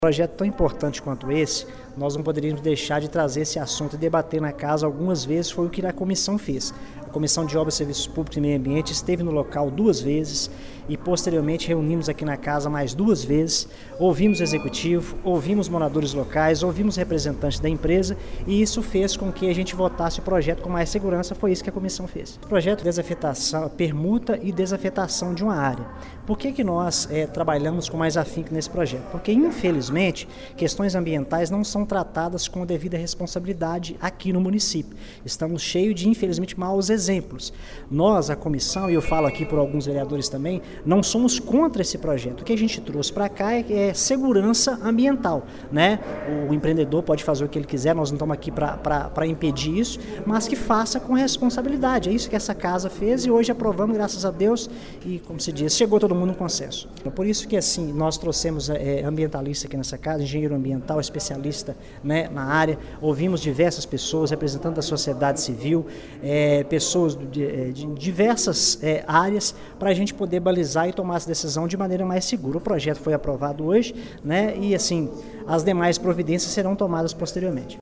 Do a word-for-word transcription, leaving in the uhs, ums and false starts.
Um projeto tão importante quanto esse, nós não poderíamos deixar de trazer esse assunto e debater na casa algumas vezes, foi o que a comissão fez. A Comissão de Obras, Serviços Públicos e Meio Ambiente esteve no local duas vezes e posteriormente reunimos aqui na casa mais duas vezes, ouvimos o executivo, ouvimos moradores locais, ouvimos representantes da empresa e isso fez com que a gente votasse o projeto com mais segurança, foi isso que a comissão fez. O projeto de desafetação, permuta e desafetação de uma área. Por que que nós é, trabalhamos com mais afinco nesse projeto? Porque infelizmente questões ambientais não são tratadas com a devida responsabilidade aqui no município. Estamos cheios de, infelizmente, maus exemplos. Nós, a comissão, e eu falo aqui por alguns vereadores também, não somos contra esse projeto. O que a gente trouxe para cá é, é segurança ambiental, né? O empreendedor pode fazer o que ele quiser, nós não estamos aqui para impedir isso, mas que faça com responsabilidade. É isso que essa casa fez e hoje aprovamos, graças a Deus, e como se diz, chegou todo mundo no consenso. Por isso que assim, nós trouxemos é, ambientalista aqui nessa casa, engenheiro ambiental, especialista, né, na área, ouvimos diversas pessoas, representantes da sociedade civil, é, pessoas de, de diversas é, áreas, para a gente poder balizar e tomar essa decisão de maneira mais segura. O projeto foi aprovado hoje, né, e assim, as demais providências serão tomadas posteriormente.